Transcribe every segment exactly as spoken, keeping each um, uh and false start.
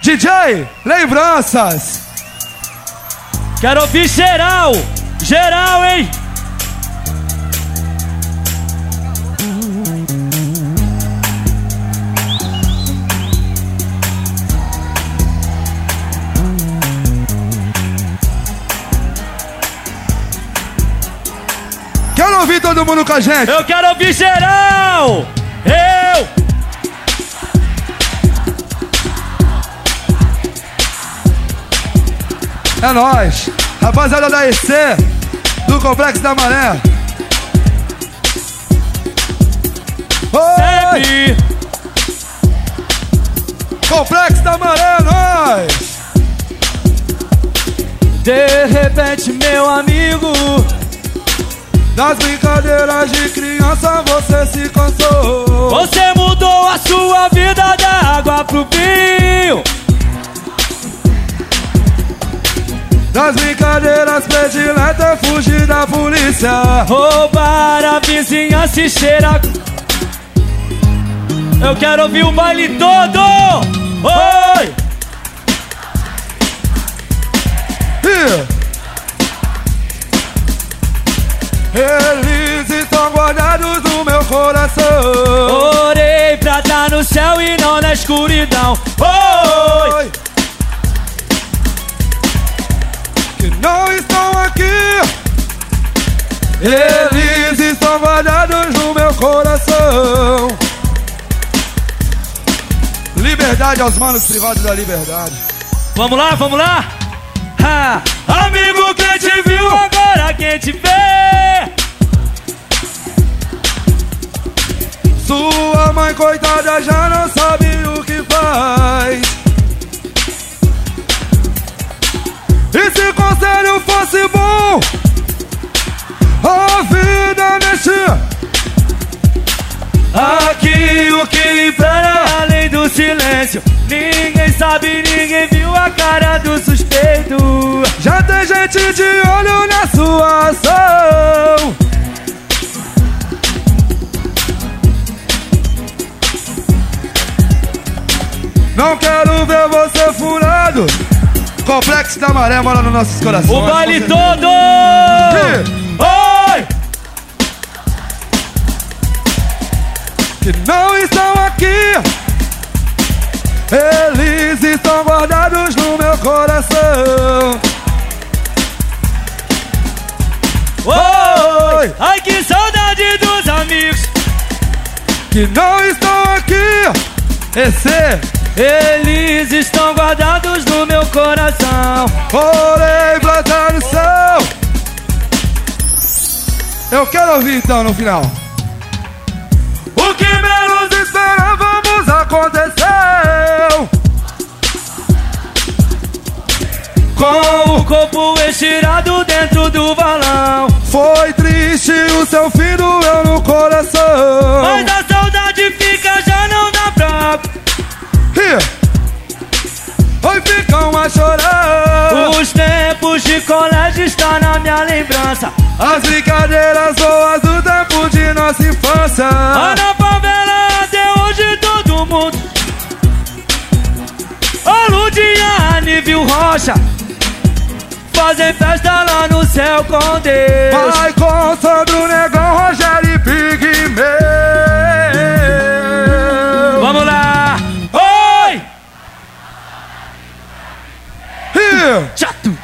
D J, lembranças. Quero ouvir geral, geral, hein? Quero ouvir todo mundo com a gente. Eu quero ouvir geral. Eu. É nóis. Rapaziada da E C, do Complexo da Maré. Oi. Complexo da Maré, é nóis. De repente, meu amigo, das brincadeiras de criança você se cansou. você mudou a sua vida da água pro vinho. Das brincadeiras prediletas é fugir da polícia. Roubar a vizinhança e cheirar. Eu quero ouvir o baile todo. Oi! Yeah. Eles estão guardados no meu coração. Orei pra estar no céu e não na escuridão. Oi! Que não estão aqui. Eles estão guardados no meu coração. Liberdade aos manos privados da liberdade. Vamos lá, vamos lá. Ha. Amigo, quem te viu, agora quem te vê. Sua mãe coitada já não sabe o que faz. E se conselho fosse bom, a vida mexia. Aqui o que impera é além do silêncio. Ninguém sabe, ninguém viu a cara do suspeito. Já tem gente de olho na sua ação. Não quero ver você furado. Complexo da Maré mora nos nossos corações. O baile todo! Oi! Que não estão aqui. Eles estão guardados no meu coração. Oi! Ai, que saudade dos amigos que não estão aqui. E C, eles estão guardados no meu coração. orei pra estar no céu. Eu quero ouvir então no final. O que menos esperávamos aconteceu. Com o corpo estirado dentro do balão. Foi triste o seu fim doeu no coração. Mas a saudade fica, já não dá pra. Here. Oi, ficam a chorar. Os tempos de colégio estão na minha lembrança. As brincadeiras boas do tempo de nossa infância. Lá na favela até hoje todo mundo. A Ludinha, a Nível Rocha fazem festa lá no céu com Deus. Vai com Sandro, Negão, Rogério e Pigmeu. Vamos lá! Oi! Here. Chato!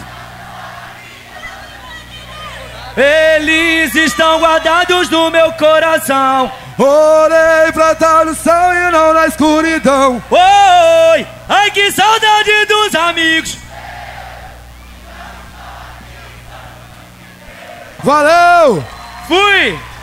Eles estão guardados no meu coração. Orei pra estar no céu e não na escuridão. Oi! Ai, que saudade dos amigos. Valeu! Fui!